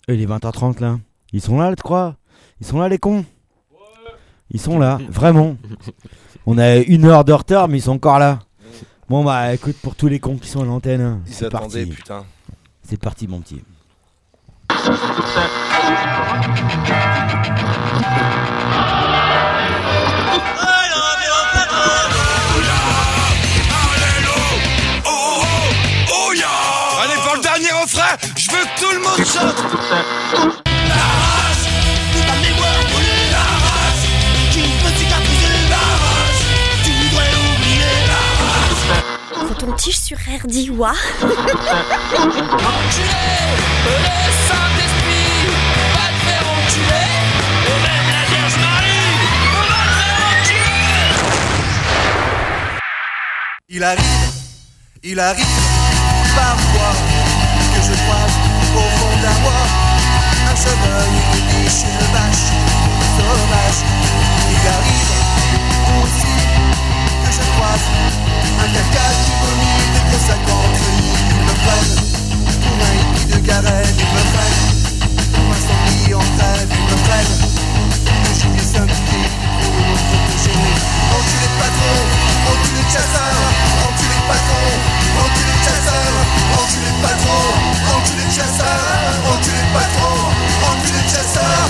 Et les 20h30 là, ils sont là, tu crois? Ils sont là les cons? Ils sont là, vraiment. On a 1 heure de retard, mais ils sont encore là. Bon bah écoute, pour tous les cons qui sont à l'antenne, hein, Ils c'est s'attendaient, parti. putain. C'est parti mon petit. Allez, pour le dernier refrain, je veux que tout le monde chante. Coton-tige sur RDIWA. Il arrive parfois que je croise au fond d'un bois un chevreuil, une biche, une vache sauvage. Il arrive aussi que je croise un caca qui vomit des conséquences. Ils me prennent pour un hippie de Garenne, ils me prennent pour un sanglier en trêve, ils me prennent que je suis syndiqué pour me protéger. Enculé de patron, enculé de chasseur, enculé de patron, enculé de chasseur, enculé de patron, enculé de chasseur, enculé de patron, enculé de chasseur.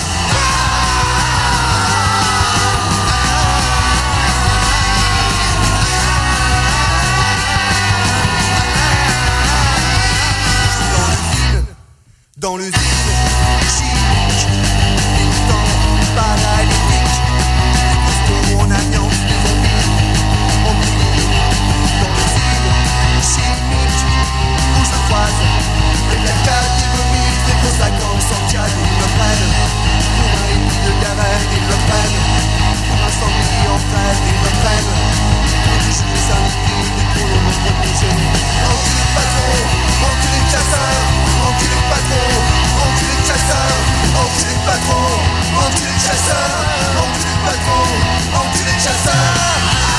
Dans le vide, chic, militant, paralytique, des costauds, on anéantit les zombies, on brille. Dans le vide, chimique, où je croise des placards qui vomissent, des conséquences sociales. Ils me prennent pour un hippie de Garenne, ils me prennent pour un sanglier en trêve, ils me prennent pour que je suis syndiqué, pour me protéger. Enculé de patron, enculé de chasseur, enculé de patron, enculé de chasseur, enculé de patron, enculé de chasseur, enculé de patron, enculé de chasseur.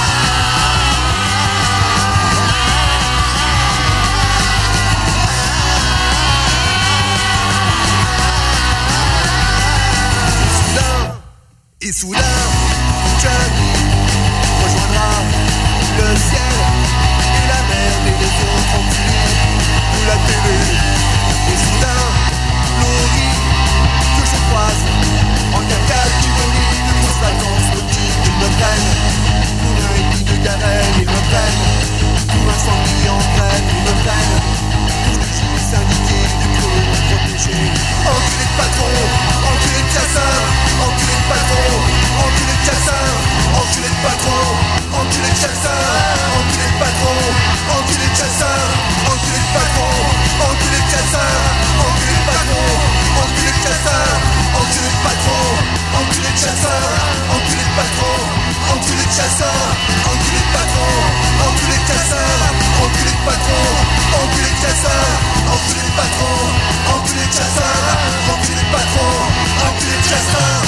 Et soudain, Johnny rejoindra le ciel et la mer et les autres entiers de la télé. Et soudain, Laurie que je croise en caca qui vomit de grosses vacances nautiques. Ils me prennent pour un hippie de Garenne, ils me prennent pour un sanglier en grève, ils me prennent pour que je suis syndiqué du coup me protéger. Enculé de patron, enculé de chasseur, enculé de patron, enculé de chasseur, enculé de patron, enculé de chasseur, enculé de patron, enculé de chasseur, enculé de patron, enculé de chasseur, enculé de patron, enculé de chasseur, enculé de patron, enculé de chasseur, enculé de patron, enculé de chasseur, enculé de patron, enculé de chasseur, enculé de patron, enculé de chasseur, enculé de patron, enculé de chasseur, enculé de patron, enculé de chasseur.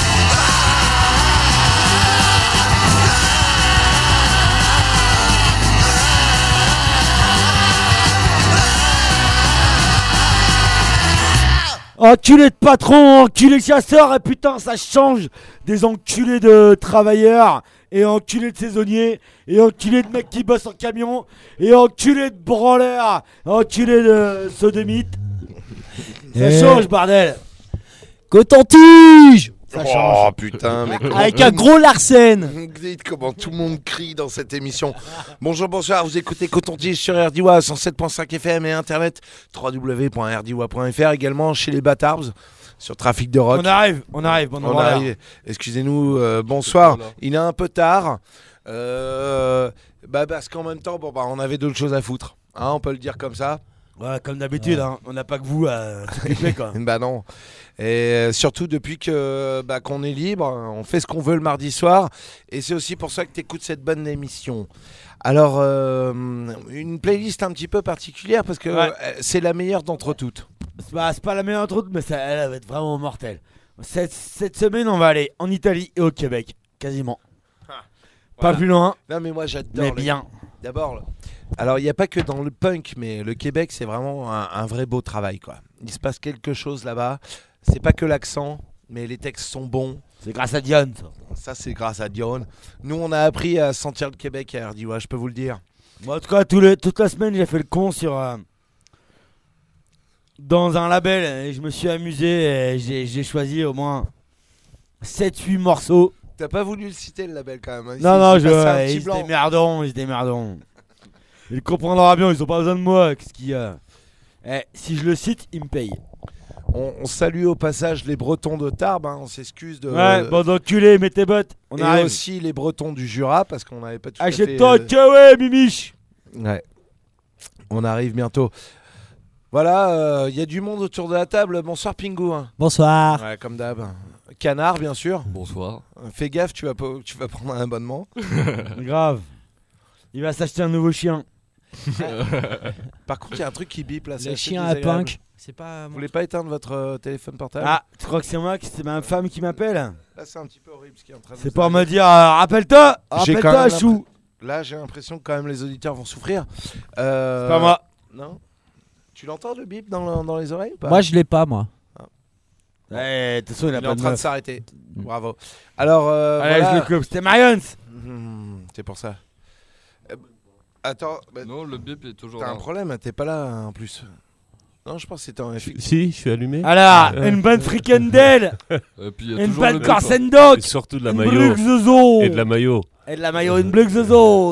Enculé de patron, enculé de chasseur, et putain ça change des enculés de travailleurs, et enculé de saisonniers, et enculé de mecs qui bossent en camion, et enculé de branleurs, enculé de sodomites. Ça change bordel. Coton-tige Ça change. Oh putain, mais comment, avec un gros Larsen. comment tout le monde crie dans cette émission. Bonjour, bonsoir, vous écoutez Coton-Tige sur RDIWA 107.5 FM et internet www.rdiwa.fr, également chez les Bâtards sur Trafic de Rock. On arrive, bon On arrive. Excusez-nous, bonsoir. Il est un peu tard. Parce qu'en même temps, on avait d'autres choses à foutre. Hein, on peut le dire comme ça. Ouais, comme d'habitude, hein, on n'a pas que vous à s'occuper quoi. Bah non. Et surtout depuis que qu'on est libre, on fait ce qu'on veut le mardi soir. Et c'est aussi pour ça que tu écoutes cette bonne émission. Alors, une playlist un petit peu particulière parce que c'est la meilleure d'entre toutes. C'est pas la meilleure entre autres, mais elle va être vraiment mortelle. Cette semaine, on va aller en Italie et au Québec, quasiment. Pas plus loin, Non mais moi j'adore. mais bien. D'abord, alors il n'y a pas que dans le punk, mais le Québec c'est vraiment un vrai beau travail quoi. Il se passe quelque chose là-bas. C'est pas que l'accent, mais les textes sont bons. C'est grâce à Diane, ça. Ça, c'est grâce à Dion. Nous, on a appris à sentir le Québec à RDY, je peux vous le dire. Moi, en tout cas, toute la semaine, j'ai fait le con dans un label et je me suis amusé et j'ai choisi au moins 7-8 morceaux. T'as pas voulu le citer, le label, quand même. Hein. Non, Ils ils se démerdons. Ils comprendront bien, ils ont pas besoin de moi. Qu'est-ce qu'il y a ? Si je le cite, ils me payent. On salue au passage les Bretons de Tarbes, hein, on s'excuse de... Ouais, bon d'enculé, mets tes bottes. On et arrive. aussi les Bretons du Jura, parce qu'on n'avait pas tout à fait... Achète-toi un kawaii, Mimiche. Ouais, on arrive bientôt. Voilà, il y a du monde autour de la table. Bonsoir Pingu. Hein. Bonsoir. Ouais, comme d'hab. Canard, bien sûr. Bonsoir. Fais gaffe, tu vas prendre un abonnement. Grave. Il va s'acheter un nouveau chien. Par contre, il y a un truc qui bip là. c'est Le assez chien à désagréable. punk. C'est pas. Vous voulez pas éteindre votre téléphone portable? Ah, tu crois que c'est moi, que c'est ma femme qui m'appelle? Là, c'est un petit peu horrible ce qui est en train de C'est nous pour me arriver. dire, rappelle-toi, J'ai quand même chou. Là, j'ai l'impression que quand même les auditeurs vont souffrir. C'est pas moi. Non. Tu l'entends le bip dans les oreilles ou pas? Moi, je l'ai pas, moi. Ouais, de toute façon, il a Il est pas en de train de meuf. s'arrêter. Bravo. Alors, Allez, voilà. je le coupe. C'était Marions. C'est pour ça. Attends, bah, Non, le bip est toujours t'as là. un problème, t'es pas là en plus. Non, je pense que c'était un Si, je suis allumé. Alors, une bonne fricandelle. Et puis il y a Une toujours le bonne bip. Corsendog. Et surtout de la Une maillot. Brugzozo. Et de la maillot. Et de la maillot, une Brugzozo.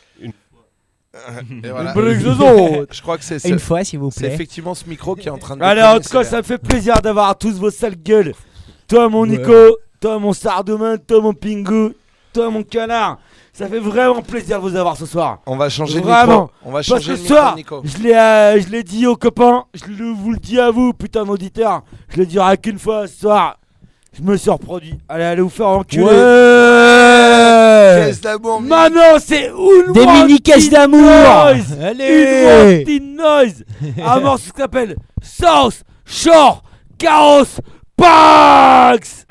Et voilà. Une Brugzozo. Je crois que c'est Une fois, s'il vous c'est plaît. effectivement ce micro qui est en train de. Allez, en déconner, tout cas, c'est ça me fait plaisir d'avoir tous vos sales gueules. Toi, mon Ouais. Nico. Toi, mon Sardemin. Toi, mon Pingu. Toi, mon canard. Ça fait vraiment plaisir de vous avoir ce soir. On va changer Vraiment. de micro. On va Parce changer que le ce micro soir, de Nico. je l'ai dit aux copains, vous le dis à vous, putain d'auditeur, je le dirai qu'une fois ce soir. Je me suis reproduit. Allez vous faire enculer. Ouais. Caisse d'amour. Maintenant, c'est une Des mini-caisses d'amour. Noise. Allez. Une noise. Un morceau qui s'appelle South Shore Chaos Punks.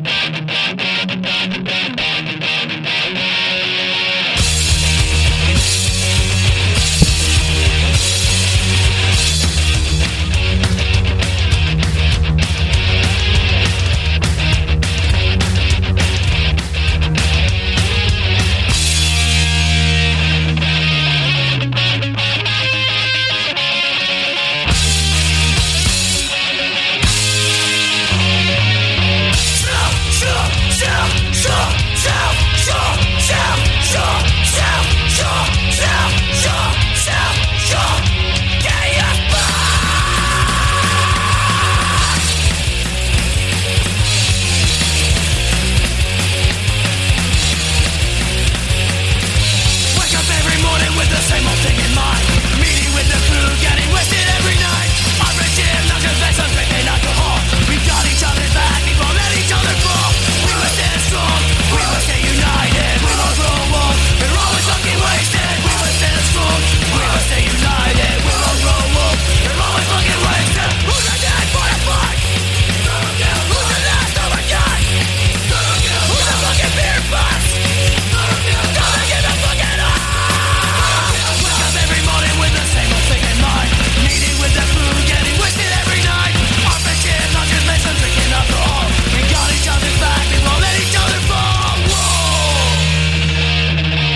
Wake up every morning with the same old thing in mind. Meeting with the crew, getting wasted every night. On the gym, no confessions, drinking alcohol. We got each other's back, we won't let each other fall. We will stand strong, we will stay united. We won't grow old, we're always fucking wasted. We will stand strong, we will stay united. We won't grow old, we're always fucking wasted. Who's the dead for the fight? Who's the last of our kind? Who's the fucking beer bus? Gonna get the fucking up. Wake up every morning with the same old thing in mind. Meeting with the crew, getting wasted every night. Our friendship, not just based on drinking alcohol. We got each other's back, we won't let each other fall. Whoa.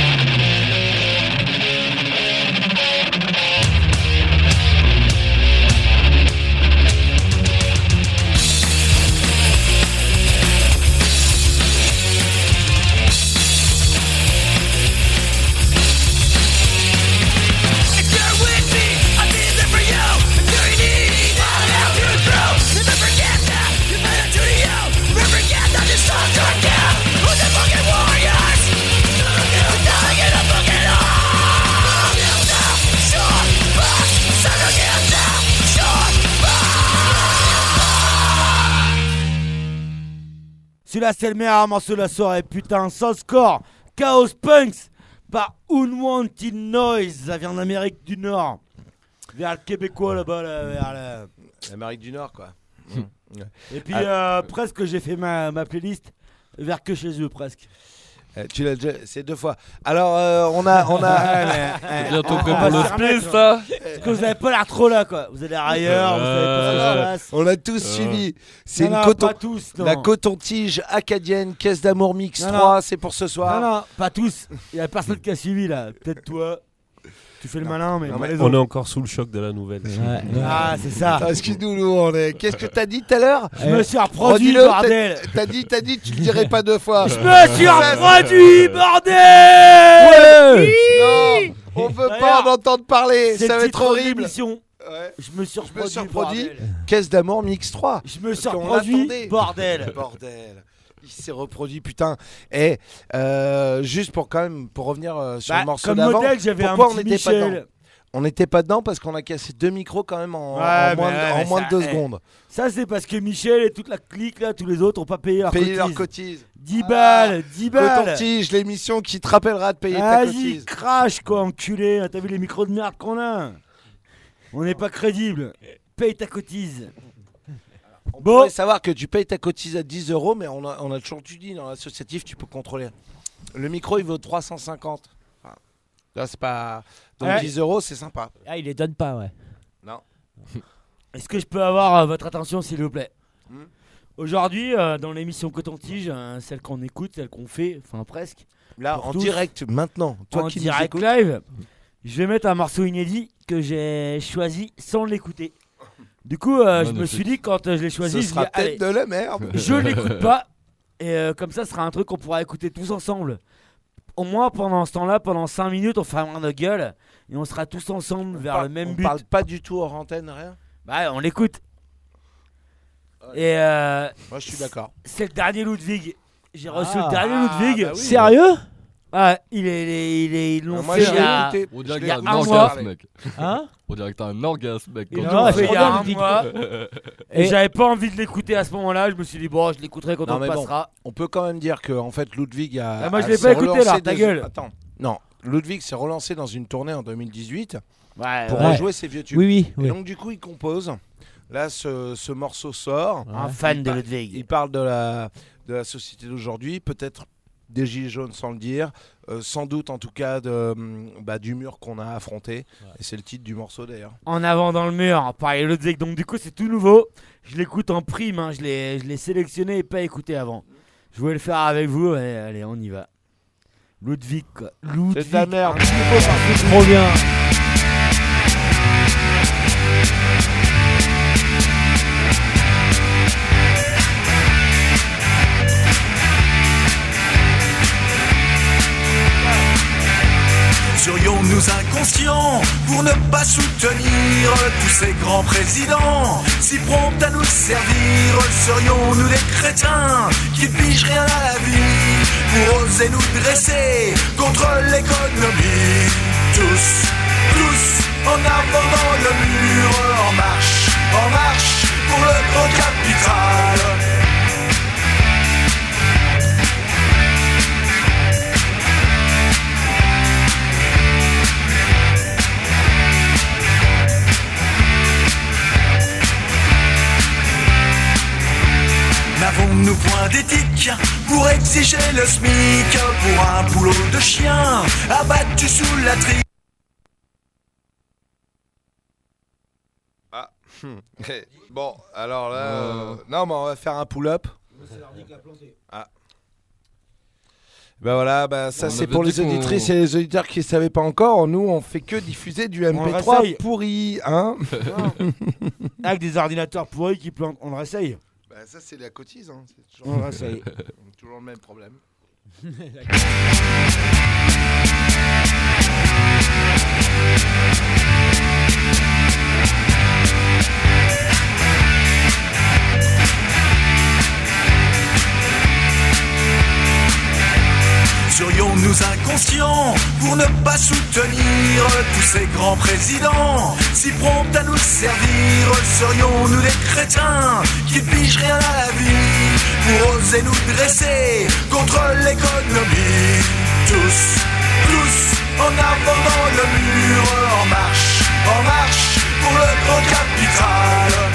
If you're with me, I'll be there for you. If you're in need, I'll help you through. Never forget that, you better do to you. Never forget that this song's our down. Who's the fucking warriors? Gotta get a fucking on. Short back, son of a down. Short Celui-là, c'est le meilleur morceau de la soirée, putain, sans score. Chaos Punks par Unwanted Noise. Ça vient d'Amérique du Nord. Vers le Québécois là-bas, là, vers le... L'Amérique du Nord, quoi. Et puis, Ah. presque, j'ai fait ma playlist vers que chez eux, presque. Tu l'as déjà, c'est 2 fois. Alors, on a. Bientôt prêt on pour va le se remettre. space, ça. Parce que vous avez pas l'air trop là, quoi. Vous avez l'air ailleurs, vous savez pas ce qui se passe. On l'a tous suivi. C'est Non, une non, pas tous, non. la coton-tige acadienne, caisse d'amour mix Non, 3, c'est pour ce soir. Non, pas tous. Il y a personne qui a suivi là. Peut-être toi. Tu fais le malin, mais Non, pas mais les On est autres. encore sous le choc de la nouvelle. Ah, c'est ça. Parce que nous, on est. Qu'est-ce que t'as dit tout à l'heure? Je me suis reproduit, Redis-le, bordel. T'as dit, tu le dirais pas 2 fois. Je me suis reproduit, bordel. Non, on veut pas D'ailleurs, en entendre parler. C'est Ça le va être titre de horrible. l'émission. Ouais. Je me suis reproduit, reproduit. bordel. Caisse d'amour mix 3. Je me suis Parce qu'on reproduit, l'attendait. bordel. Bordel. Il s'est reproduit, putain. Et juste pour revenir sur le morceau Comme d'avant. modèle, j'avais un Pourquoi on petit n'était pas dedans? Michel. On n'était pas dedans parce qu'on a cassé 2 micros quand même en Ouais, moins mais de ça, 2 secondes. Ça, c'est parce que Michel et toute la clique, là, tous les autres, ont pas payé leur Payer leur cotise. cotise. 10 balles, 10 balles. Coton-tige, l'émission qui te rappellera de payer ta Vas-y, cotise. crash, quoi, enculé. T'as vu les micros de merde qu'on a? On n'est pas crédible. Paye ta cotise. On Bon. pourrait savoir que tu payes ta cotise à 10 €, mais on a toujours dit dans l'associatif, tu peux contrôler. Le micro, il vaut 350. Enfin, là, c'est pas. Donc Ouais. 10 €, c'est sympa. Ah, il les donne pas, ouais. Non. Est-ce que je peux avoir votre attention, s'il vous plaît? Hmm. Aujourd'hui, dans l'émission Coton-Tige, celle qu'on écoute, celle qu'on fait, enfin presque, Là, Pour en tous. direct, maintenant, toi en qui nous direct écoutes. live, je vais mettre un morceau inédit que j'ai choisi sans l'écouter. Du coup, je me Magnifique. suis dit, quand je l'ai choisi, Ce je sera dis, allez, peut-être de la merde. je l'écoute pas. Et comme ça, ce sera un truc qu'on pourra écouter tous ensemble. Au moins, pendant ce temps-là, pendant 5 minutes, on fermera nos gueules et on sera tous ensemble vers le même on but. parle pas du tout hors antenne, rien. Bah, on l'écoute. Ouais. Et Moi, je suis d'accord. c'est le dernier Ludwig. J'ai reçu Ah. le dernier Ludwig. bah oui. Sérieux? Ah, ils l'ont Moi, fait j'ai il y a... écouté. On dirait Il que y a t'as un un orgasme, mois. mec. Hein? On dirait que t'as un orgasme, mec. Ils quand l'ont tu fait il y parles. a un Ludwig. mois. Et Et- j'avais pas envie de l'écouter à ce moment-là. Je me suis dit, bon, je l'écouterai quand Non, on mais le bon. passera. On peut quand même dire que en fait Ludwig a. Ah, moi, je a- l'ai s'est pas écouté, relancé là, ta dans- gueule. Attends, non, Ludwig s'est relancé dans une tournée en 2018 Ouais, pour Ouais. rejouer ses vieux tubes. Oui, oui. Et oui. donc du coup, il compose. Là, ce morceau sort. Un fan de Il Ludwig. parle de la société d'aujourd'hui, peut-être des gilets jaunes sans le dire, sans doute en tout cas du mur qu'on a affronté. Et c'est le titre du morceau d'ailleurs. En avant dans le mur, pareil Ludwig. Donc du coup, c'est tout nouveau. Je l'écoute en prime. Hein. Je l'ai sélectionné et pas écouté avant. Je voulais le faire avec vous. Allez, on y va. Ludwig, quoi. Ludwig. C'est de la merde. C'est trop bien. Serions-nous inconscients pour ne pas soutenir tous ces grands présidents si prompts à nous servir? Serions-nous des crétins qui pigent rien à la vie pour oser nous dresser contre l'économie? Tous en avant dans le mur, en marche pour le grand capital. N'avons-nous point d'éthique pour exiger le SMIC pour un boulot de chien abattu sous la trique? Bon, alors là, non, mais on va faire un pull-up. Ah. Ben voilà, ça On c'est avait pour dit les auditrices et les auditeurs qui ne savaient pas encore. Nous, on fait que diffuser du On le MP3 réessaye. pourri, hein. Avec des ordinateurs pourris qui plantent. On le réessaye. Ça c'est la cotise, hein. C'est On le réessaye. toujours le même problème. Serions-nous inconscients pour ne pas soutenir tous ces grands présidents si prompts à nous servir? Serions-nous des crétins qui pigent rien à la vie pour oser nous dresser contre l'économie? Tous en avant dans le mur, en marche pour le grand capital.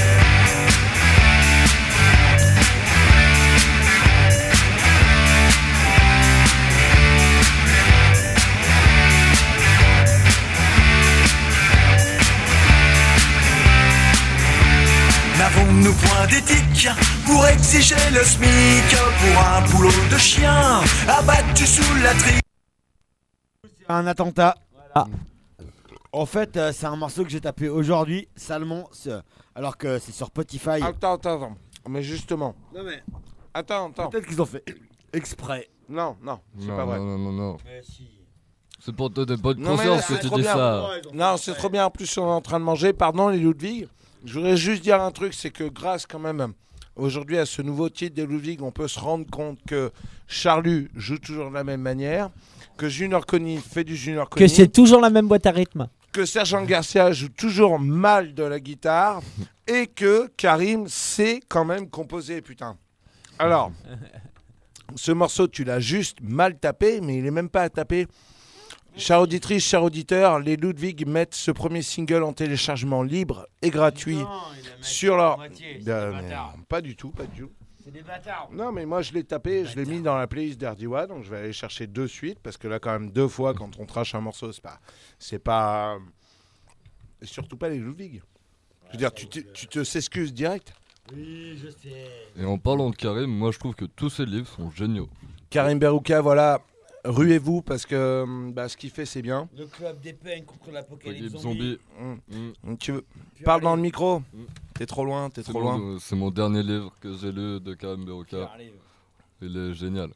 point d'éthique pour exiger le SMIC pour un boulot de chien abattu sous la trique. Un attentat. Voilà. En fait, c'est un morceau que j'ai tapé aujourd'hui, salement, alors que c'est sur Spotify. Attends. Mais justement. Non mais Attends. peut-être qu'ils ont fait exprès. Non, c'est pas vrai. Non. Mais si. C'est pour te donner bonne Non, mais conscience là, que tu c'est dis trop ça. Non, c'est trop bien. En plus, on est en train de manger. Pardon, les Ludwig. Je voudrais juste dire un truc, c'est que grâce quand même aujourd'hui à ce nouveau titre des Ludwig, on peut se rendre compte que Charlu joue toujours de la même manière, que Junior Conny fait du Junior Conny, Que c'est toujours la même boîte à rythme. que Sergent Garcia joue toujours mal de la guitare et que Karim sait quand même composer, putain. Alors, ce morceau, tu l'as juste mal tapé, mais il est même pas à taper. Chère auditrice, cher auditeur, les Ludwig mettent ce premier single en téléchargement libre et gratuit sur leur... Pas du tout. C'est des bâtards. Non, mais moi je l'ai tapé, je l'ai mis dans la playlist d'Ardiwa, donc je vais aller chercher de suite, parce que là quand même 2 fois quand on trash un morceau, c'est pas... Et surtout pas les Ludwig. Je veux dire, tu te s'excuses direct. Oui, je sais. Et en parlant de Karim, moi je trouve que tous ses livres sont géniaux. Karim Berouka, voilà, ruez-vous, parce que ce qu'il fait c'est bien. Le club des peines contre l'apocalypse Philippe zombie. Zombie. Tu veux... Parle dans le micro. T'es trop loin. C'est mon dernier livre que j'ai lu de Karim Berouka. Il est génial.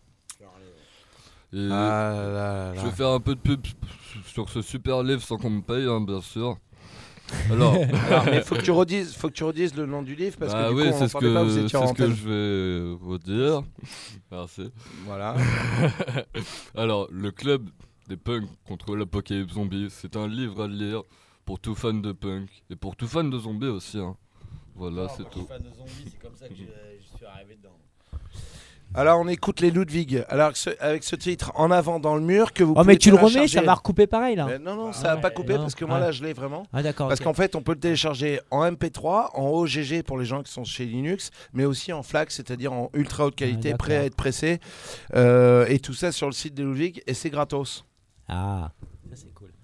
Et je vais faire un peu de pub sur ce super livre sans qu'on me paye, hein, bien sûr. Alors, mais faut que tu redises le nom du livre parce que du oui, coup, c'est on ce parlait pas, vous étiez en que antenne. je vais vous dire. Merci. Voilà. Alors, le club des punks contre l'apocalypse zombie, c'est un livre à lire pour tout fan de punk et pour tout fan de zombies aussi. Hein. Voilà, c'est tout. Fan de zombies, c'est comme ça que je suis arrivé dedans. Alors on écoute les Ludwig. Alors avec ce titre En avant dans le mur que vous Oh, pouvez mais tu le remets, télécharger. ça va recouper pareil là. Non, ça va pas couper parce que moi là je l'ai vraiment. Ah, d'accord. Parce ok. qu'en fait, on peut le télécharger en MP3, en OGG pour les gens qui sont chez Linux, mais aussi en FLAC, c'est-à-dire en ultra haute qualité, d'accord. prêt à être pressé. Et tout ça sur le site des Ludwig, et c'est gratos. Ah, ça c'est cool.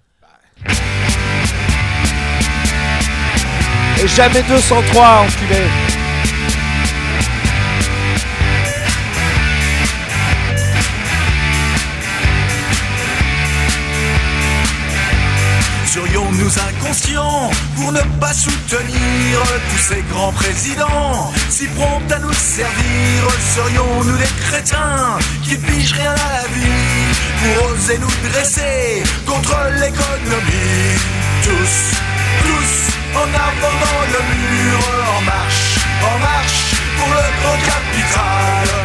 Et jamais 203, enculé. Serions-nous inconscients pour ne pas soutenir tous ces grands présidents si prompts à nous servir? Serions-nous des crétins qui pigent rien à la vie pour oser nous dresser contre l'économie? Tous en avant dans le mur, en marche pour le grand capital.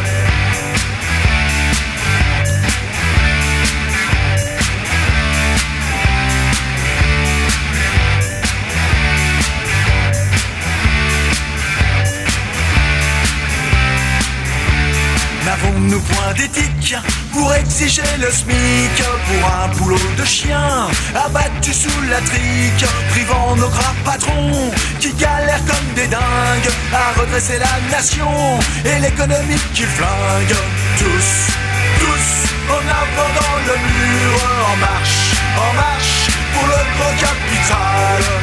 N'avons-nous point d'éthique pour exiger le SMIC pour un boulot de chien abattu sous la trique, privant nos gras patrons qui galèrent comme des dingues à redresser la nation et l'économie qui flingue? Tous en avant dans le mur, en marche pour le gros capital.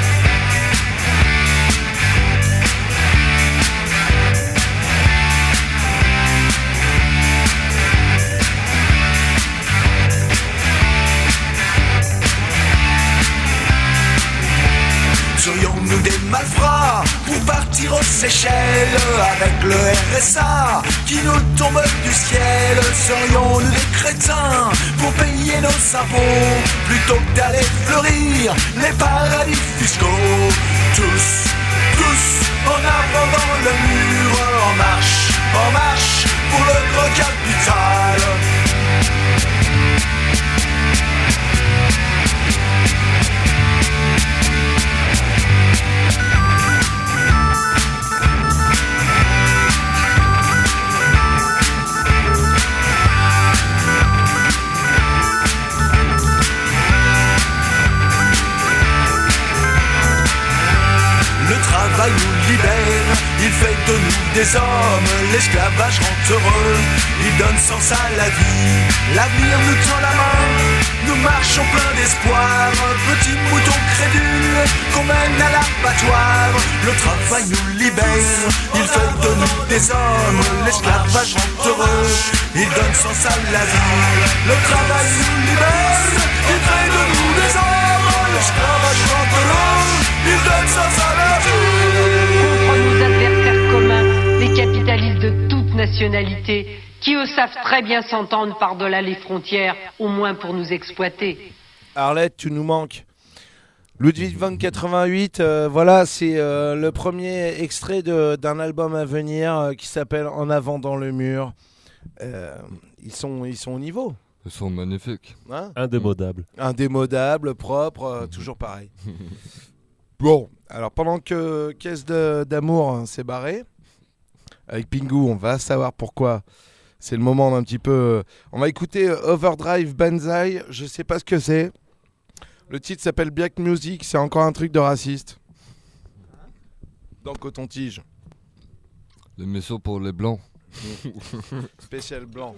Serions-nous des malfrats pour partir aux Seychelles avec le RSA qui nous tombe du ciel? Serions-nous des crétins pour payer nos impôts plutôt que d'aller fleurir les paradis fiscaux? Tous en avant dans le mur, en marche pour le gros capital. Le travail nous libère, il fait de nous des hommes, l'esclavage rend heureux, il donne sens à la vie. L'avenir nous tend la main, nous marchons plein d'espoir. Petits moutons crédules qu'on mène à l'abattoir. Le travail nous libère, il fait de nous des hommes, l'esclavage rend heureux, il donne sens à la vie. Le travail nous libère, il fait de nous des hommes, l'esclavage rend heureux, il donne sens à la vie. Contre nos adversaires communs, les capitalistes de toute nationalité, qui eux savent très bien s'entendre par-delà les frontières, au moins pour nous exploiter. Arlette, tu nous manques. Ludwig van 88, voilà, c'est le premier extrait d'un album à venir qui s'appelle En avant dans le mur. Ils sont au niveau. Ils sont magnifiques. Hein, Indémodable. indémodable, propre, toujours pareil. Bon, alors pendant que Caisse d'amour s'est barré, avec Pingu, on va savoir pourquoi. C'est le moment d'un petit peu... On va écouter Overdrive Banzai, je sais pas ce que c'est. Le titre s'appelle Black Music, c'est encore un truc de raciste. Dans Coton-Tige. L'émission pour les blancs. Spécial blanc.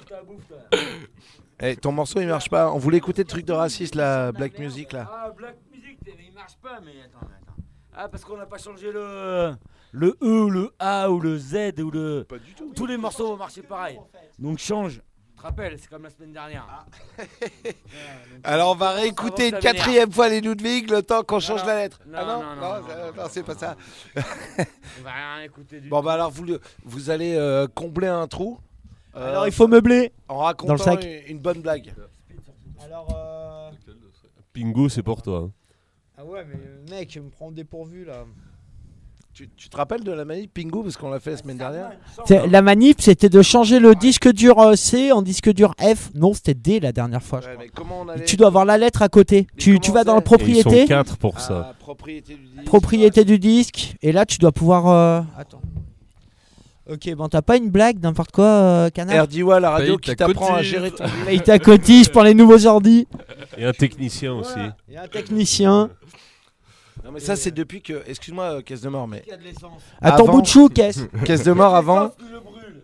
Hey, ton morceau il marche pas. On voulait écouter le truc de raciste, la Black Music là. Ah, Black Music, mais il marche pas, mais attends. Ah, parce qu'on n'a pas changé le E ou le A ou le Z ou le... Pas du tout. Tous les morceaux vont marcher pareil. Donc change. Tu te rappelles, c'est comme la semaine dernière. Alors on va réécouter une quatrième fois les Ludwig le temps qu'on change la lettre. Non, c'est pas ça. On va rien écouter du Bon bah alors vous allez combler un trou. Alors il faut meubler. En dans le racontant sac. une bonne blague. Alors Pingu, c'est pour toi. Hein. ah ouais mais mec me prend dépourvu là. Tu te rappelles de la manip Pingu parce qu'on l'a fait la semaine dernière. La manip c'était de changer le disque dur C en disque dur F. Non c'était D la dernière fois. je Ouais, crois. mais comment on allait... Tu dois avoir la lettre à côté. Tu vas dans le Et ils propriété. sont 4 pour ça. Propriété du disque. Propriété du disque. Et là tu dois pouvoir... Attends. Ok bon t'as pas une blague n'importe quoi canard. RDIWA, la radio Paye qui ta t'apprend à cotise. gérer ton... Paye ta cotise pour les nouveaux ordi. Et un technicien aussi. Et un technicien. Non mais ça c'est depuis que... Excuse-moi Caisse de mort mais... Il y a de l'essence. À ton Avant- bout de chou caisse. Caisse de mort avant... Tu le brûles.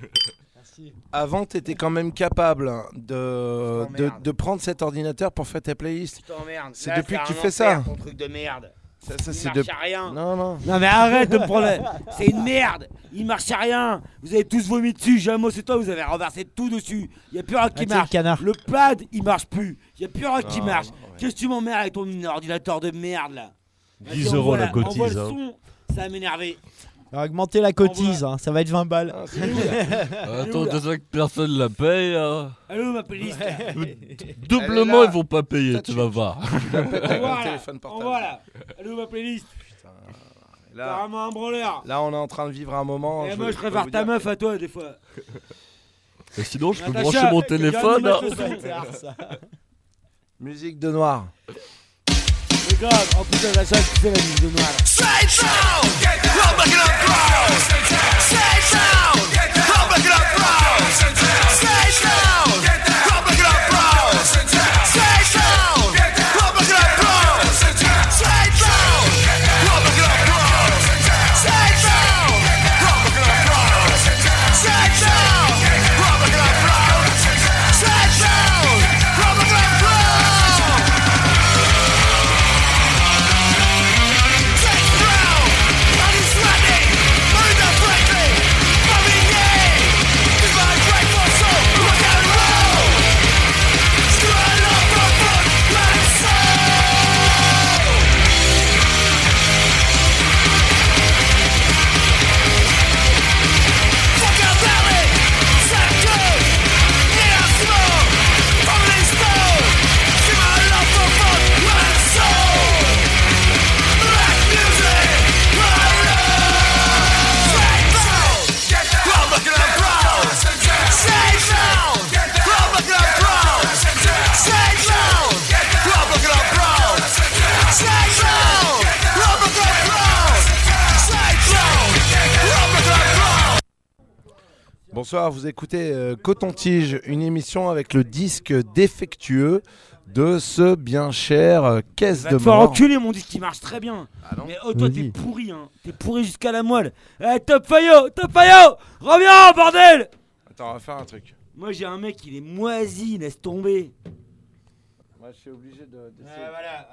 Avant t'étais quand même capable Oh, de merde. prendre cet ordinateur pour faire tes playlists. Je t'emmerde. C'est Là, depuis que tu un fais enfer, ça. Ton truc de merde. Ça Il c'est marche depuis... à rien. Non. Non mais arrête de me prendre. C'est une merde. Il marche à rien. Vous avez tous vomi dessus. Jamo, c'est toi. Vous avez renversé tout dessus. Il y a plus rien qui Ah, tiens, marche. le canard. Le pad, il marche plus. Il y a plus rien qui Non, marche. ouais. Qu'est-ce que tu m'emmerdes avec ton ordinateur de merde là? 10 Vas-y, euros envoie la envoie cotise. le Hein. son. Ça va m'énerver. Alors, augmenter la cotise, hein, ça va être 20 balles. Ah, c'est- Attends, déjà que personne la paye. Allô ma playlist. Doublement, là. ils vont pas payer, Toi, tu vas voir. Tu l'appelles avec ton Envoie là. téléphone portable. Envoie là. Allô ma playlist. Et Là, Carrément un branleur. là, on est en train de vivre un moment. Et je moi peux je préfère vous ta dire meuf que- à toi des fois. Et sinon, je peux Natacha, brancher mon que téléphone. Yann, hein. il mette le son. Musique de noir. C'est grave, en plus de la salle, tu fais la musique de noir. Bonsoir, vous écoutez Coton-Tige, une émission avec le disque défectueux. de ce bien cher caisse Va de te faire mort. enculer, mon disque qui marche très bien. Ah non. Mais oh, toi, Vas-y. t'es pourri, hein. T'es pourri jusqu'à la moelle. Eh, Top Fayo, reviens, bordel. Attends, on va faire un truc. Moi, j'ai un mec, il est moisi, laisse tomber. Moi, je suis obligé de. Voilà.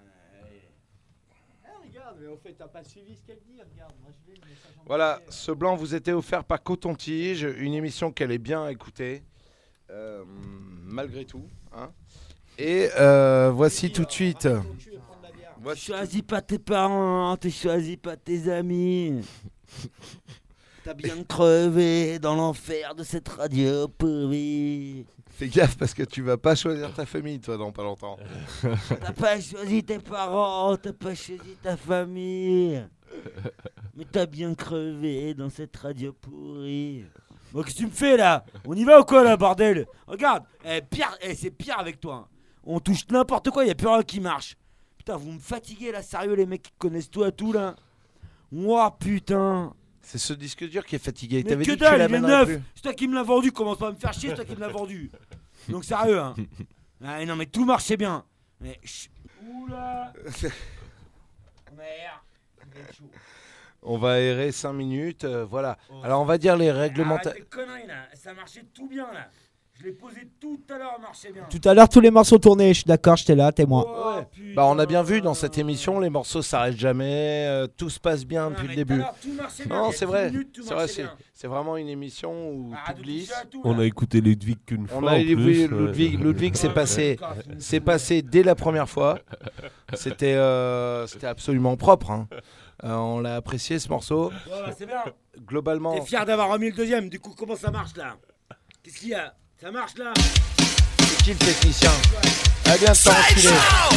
Regarde, mais au fait, t'as pas suivi ce qu'elle dit. Regarde, moi je l'ai le message en Voilà, ce blanc vous était offert par Coton-Tige, une émission qu'elle est bien écoutée, malgré tout. Hein. Et voici tout de suite. Tu choisis pas tes parents, tu choisis pas tes amis. T'as bien crevé dans l'enfer de cette radio pourrie. Fais gaffe parce que tu vas pas choisir ta famille, toi, dans pas longtemps. T'as pas choisi tes parents, t'as pas choisi ta famille. Mais t'as bien crevé dans cette radio pourrie. Bon, qu'est-ce que tu me fais là? On y va ou quoi là, bordel? Regarde, c'est pire avec toi. On touche n'importe quoi, y a plus rien qui marche. Putain, vous me fatiguez là, sérieux, les mecs qui connaissent tout à tout là. Ouah, putain. C'est ce disque dur qui est fatigué. Mais T'avais que dit que tu dalle, il est l'amènerais neuf. plus. C'est toi qui me l'as vendu, commence pas à me faire chier, c'est toi qui me l'as vendu. Donc sérieux, hein. Ah, non mais tout marchait bien. Mais oula. Merde. Il est chaud. On va aérer 5 minutes, voilà. Alors on va dire les réglementations. Arrête tes conneries là, ça marchait tout bien là. Je l'ai posé tout à l'heure, marchait bien. Tout à l'heure, tous les morceaux tournés. Je suis d'accord, j'étais là, témoin. Oh, Ouais. putain. Bah on a bien vu dans cette émission, les morceaux s'arrêtent jamais, tout se passe bien Non, depuis mais le tout à début. l'heure, tout marchait bien. Il y Non, a c'est 10 vrai, minutes, tout c'est vrai, marchait bien. c'est vraiment une émission où Arrête tout de toucher glisse. à tout, On là. a écouté Ludwig qu'une fois. On a en vu plus, Ludwig c'est passé dès la première fois. C'était absolument propre. Hein. On l'a apprécié ce morceau. Ouais, c'est bien. Globalement, T'es fier d'avoir remis le deuxième, du coup comment ça marche là? Qu'est-ce qu'il y a? Ça marche là? c'est qui le technicien? Ah bien, ça enculé.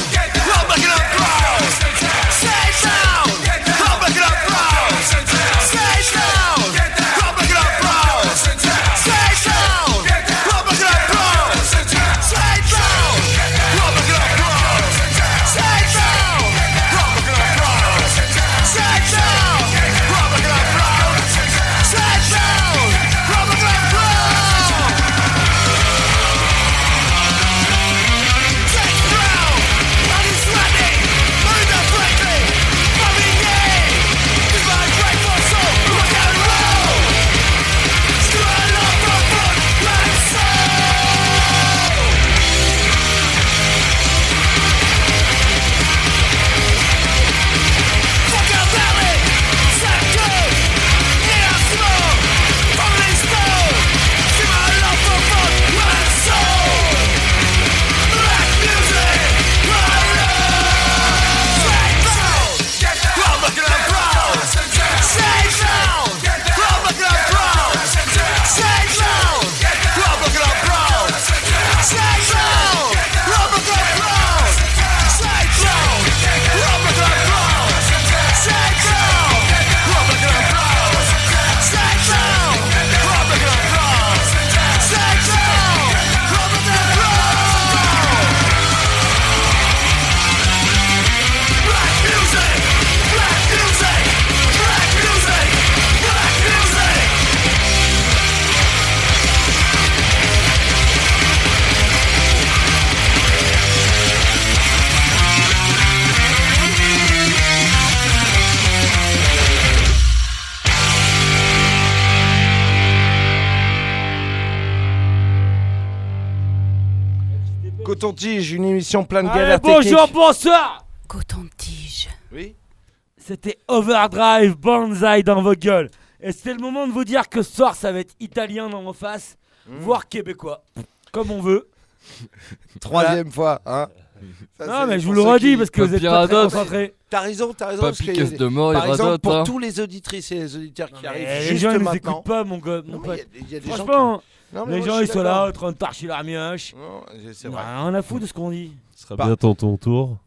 Coton-Tige, une émission pleine de Allez, galères bonjour, techniques. bonsoir. Coton-tige. Oui. C'était Overdrive Banzai dans vos gueules. Et c'était le moment de vous dire que ce soir ça va être italien dans vos faces, voire québécois, comme on veut. Troisième fois, hein. Ça, Non c'est mais je pour vous le ceux redis qui- parce que vous êtes pas très Piradote. concentrés. T'as raison. Papy parce que caisse de mort, il par exemple, radote, pour hein. tous les auditrices et les auditeurs qui arrivent Les juste gens ils nous maintenant. écoutent pas mon gars, Non, mon mais pote. il y a des gens Franchement, qui- Non, mais les moi, gens je ils suis sont là d'accord. en train de parcher leur mioche. Non, c'est On vrai. a rien à foutre de ce qu'on dit. Ce sera Bah. bientôt ton tour.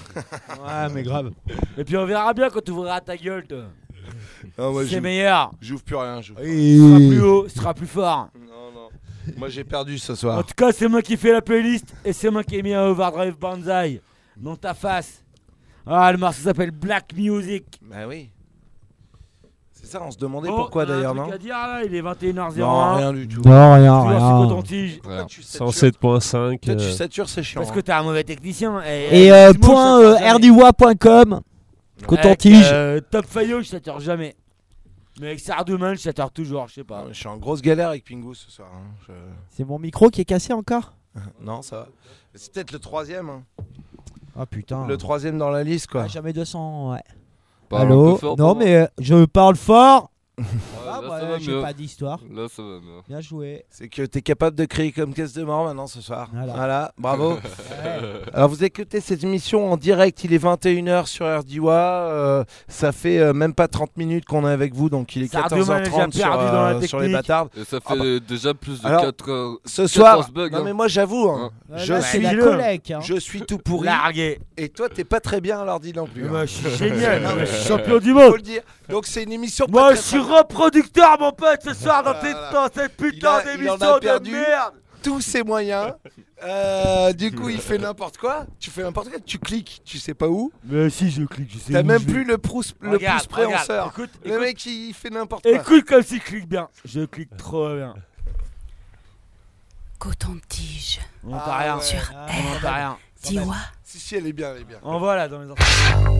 Ouais, mais grave. Et puis on verra bien quand tu ouvriras ta gueule toi. Non, moi, C'est meilleur. j'ouvre plus rien. j'ouvre. Ce sera plus haut, ce sera plus fort. Non, non. Moi, j'ai perdu ce En soir. tout cas, c'est moi qui fais la playlist et c'est moi qui ai mis un Overdrive Banzai dans ta face. Ah, le morceau s'appelle Black Music. Bah oui. C'est C'est ça, on se demandait pourquoi d'ailleurs, non? À dire, là, il est 21h01. Non, rien du tout. Non, rien, Tu vois, c'est rien. coton-tige. Pourquoi tu satures 107.5. Toi, tu satures, c'est chiant. Parce que t'es un mauvais technicien. Et point rdiwa.com, Top Fayo, je sature jamais. Mais avec Sardouman, je sature toujours, je sais pas. Je suis en grosse galère avec Pingu ce soir. hein. C'est mon micro qui est cassé encore? Non, ça va. C'est peut-être le troisième. hein. Ah putain. Le troisième dans la liste, quoi. Ah, jamais 200, ouais. Parle un Allô? peu fort Non, pour mais je parle fort. Ouais, Ah, là, ouais, ça va j'ai mieux. pas d'histoire. Là, ça va mieux. Bien joué. C'est que t'es capable de crier comme caisse de mort maintenant ce soir. Voilà. Bravo. Alors vous écoutez cette émission en direct, il est 21h sur RDIWA. Ça fait même pas 30 minutes qu'on est avec vous, donc il est Sardouman, 14h30 j'ai perdu dans la sur les technique. bâtards. Et ça fait Ah bah. déjà plus de Alors, 4 heures. Ce soir, 14 bugs, non hein. mais moi j'avoue, hein, Ouais, je là, suis c'est la le- collègue. Hein. je suis tout pourri. Largué. Et toi t'es pas très bien à l'ordi non plus. Moi, hein. je suis génial. Non, mais Je suis champion du Faut monde. le dire. Donc c'est une émission. Moi, pas je très suis très- reproducteur, mon pote, ce soir dans, Voilà. dans cette Il putain a- il en d'émission a de perdu. merde. tous ses moyens. Du coup, il fait n'importe quoi. Tu fais n'importe quoi. Tu cliques, tu sais pas où. Mais si, je clique, je sais. T'as où même je vais. plus le pouce Regarde, préhenseur. Écoute, Le mec, il fait n'importe quoi. écoute comme s'il clique bien. Je clique trop bien. Coton-tige. On n'entend rien. ouais. Sur On n'entend rien. Diwa. Si, elle est bien, elle est bien. On voit là dans les enfants.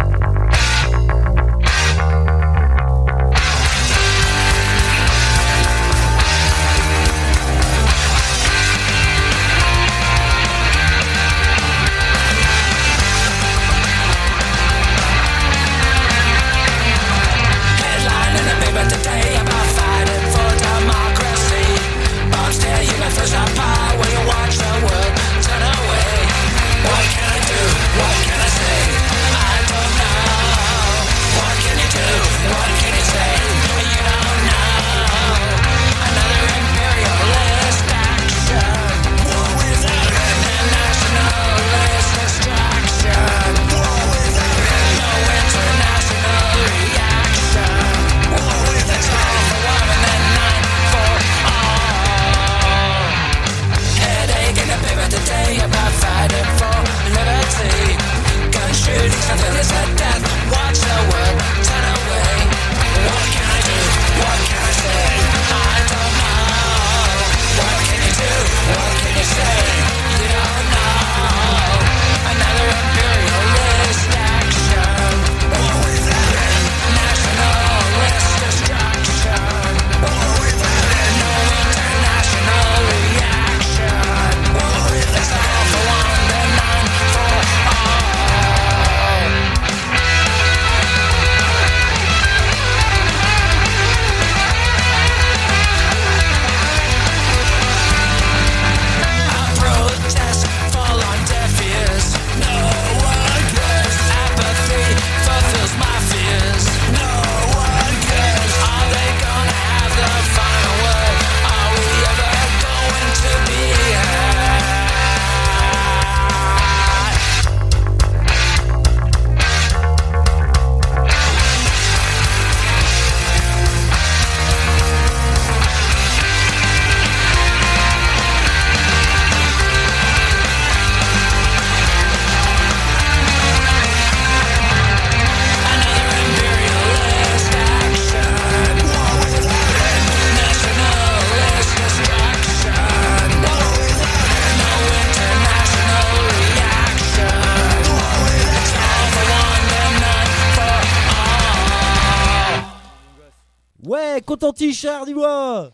Ouais, coton-tige, dis-moi.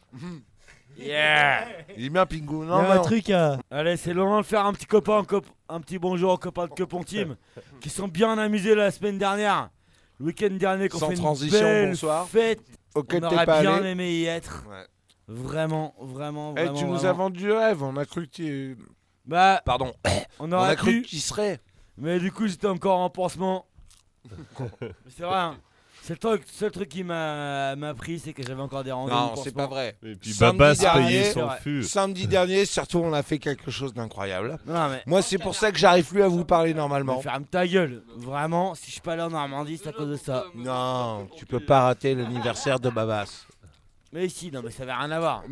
Yeah. Il est bien, Pingu. Il y Non, a un non. truc. Allez, c'est le moment de faire un petit un petit bonjour aux copains de Copon Team qui sont bien amusés la semaine dernière. Le week-end dernier, qu'on Sans fait une transition, belle bonsoir. fête. Auquel On t'es aurait pas bien allé. aimé y être. Ouais. Vraiment, vraiment, Eh, vraiment. tu nous as vraiment. vendu du rêve. On a cru que tu. Bah, Pardon. on On aurait a cru pu, qu'il serait. mais du coup, j'étais encore en pansement. Mais c'est vrai, hein. C'est le seul truc qui m'a pris, c'est que j'avais encore des rendez-vous. Non, en c'est pansement. pas vrai. Et puis Samedi Babas dernier, payait c'est son vrai. fût. Samedi dernier, surtout, on a fait quelque chose d'incroyable. Non, mais. Moi, c'est pour ça que j'arrive plus à vous parler normalement. Mais ferme ta gueule. Vraiment, si je suis pas allé en Normandie, c'est à cause de ça. Non, tu peux pas rater l'anniversaire de Babas. Mais si, non, mais ça avait rien à voir.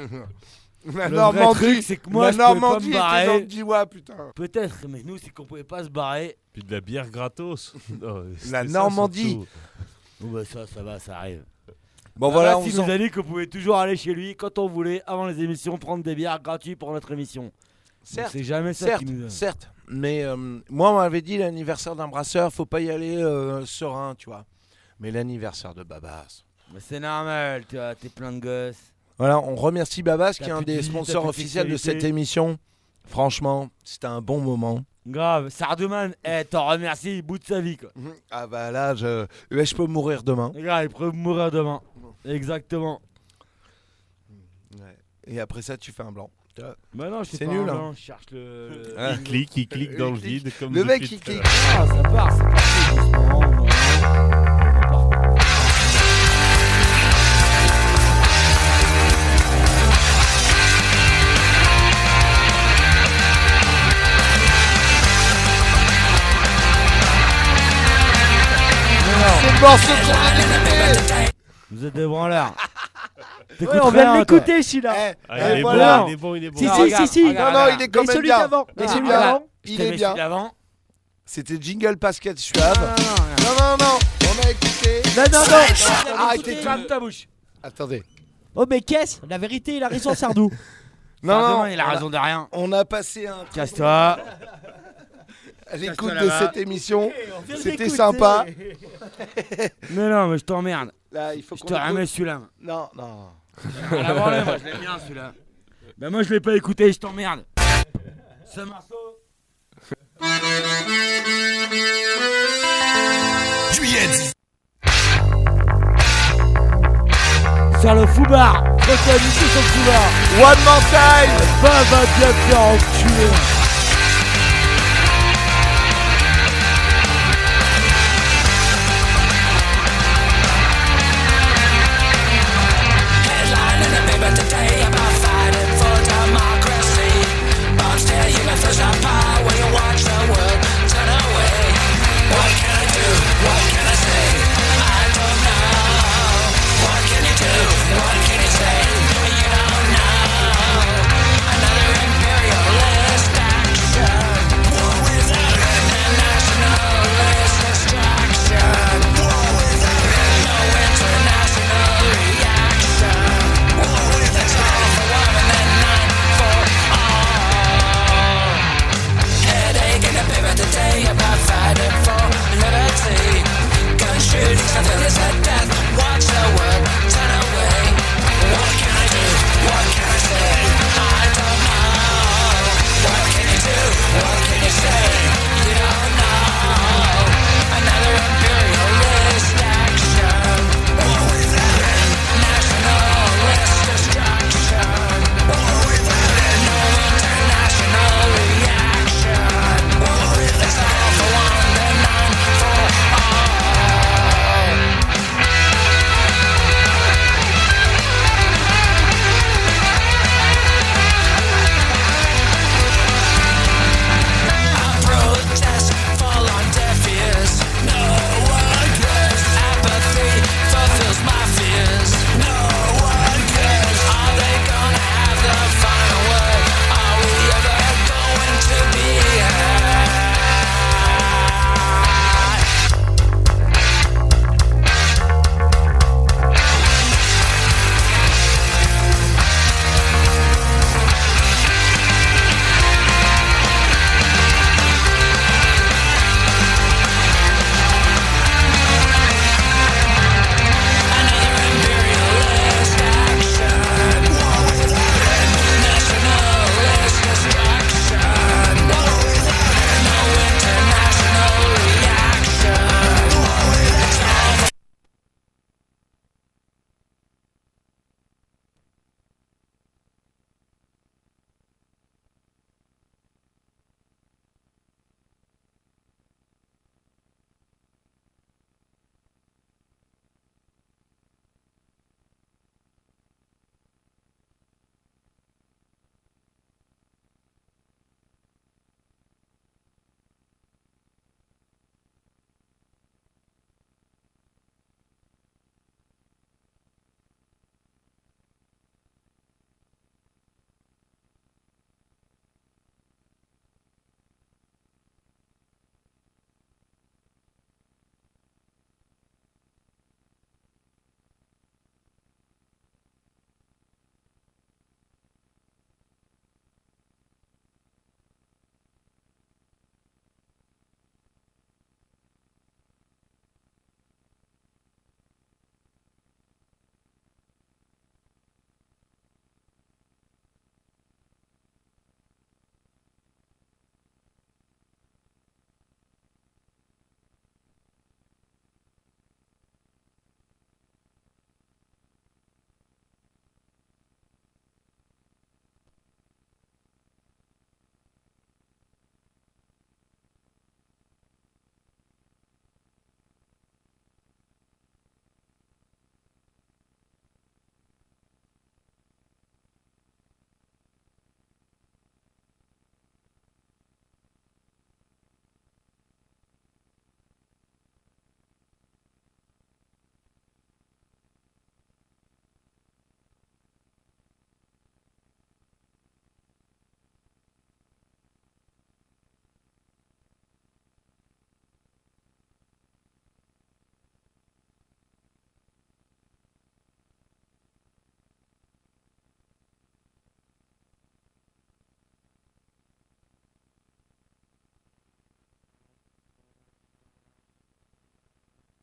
La Le Normandie, vrai truc, c'est que moi, la je pouvais pas Normandie me était barrer. dans le Diwa, putain. Peut-être, mais nous, c'est qu'on pouvait pas se barrer. Puis de la bière gratos. Non, La c'était ça, Normandie. surtout. Bon, bah, ça va, ça arrive. Bon voilà, on il nous a dit qu'on pouvait toujours aller chez lui quand on voulait, avant les émissions, prendre des bières gratuites pour notre émission. Certes, c'est jamais ça certes, qui nous... certes. Mais moi, on m'avait dit l'anniversaire d'un brasseur, faut pas y aller serein, tu vois. Mais l'anniversaire de Babas... Mais c'est normal, tu vois, t'es plein de gosses. Voilà, on remercie Babas qui est un plus de des vie, sponsors t'as plus de officiels de sexualité. cette émission. Franchement, c'était un bon moment. Grave, Sardeman, t'en remercie, bout de sa vie quoi. Ah bah là, je peux mourir demain. Grave, il pourrait mourir demain. Exactement. Ouais. Et après ça, tu fais un blanc. Bah non, je C'est sais pas, nul, non, hein. je cherche le... Il clique dans le vide. Comme Le mec, depuis il tout à clique. l'heure. Ah, ça part, c'est parti doucement. C'est le morceau qu'on a écouté. Vous êtes des branleurs. Ouais, on vient de l'écouter celui-là. Ah, il est voilà. bon, il est bon, il est bon. Si, Non, si, regarde, si, si. regarde. Non, il est quand Mais même celui bien. d'avant. Mais Ah, celui regarde. d'avant. Il est bien. Avant. C'était Jingle Pascal Suave. Non, on a écouté. Non, non, non. Arrêtez, Ferme ta bouche. Attendez. Oh, mais qu'est-ce? La vérité, il a raison, Sardou. Non, il a raison de rien. on a passé un Casse-toi. à l'écoute Casse-toi de là-bas. cette émission. vient C'était d'écouter. sympa. Mais non, mais je t'emmerde. Là, il faut Je qu'on te ramène écoute. celui-là. Non. À la branlée, moi je l'aime bien celui-là. Bah moi je l'ai pas écouté, je t'emmerde. Ce morceau. Juillet 10. Sur le foubard. Focalisé sur le foubard. One more time. Va bien te faire enculer.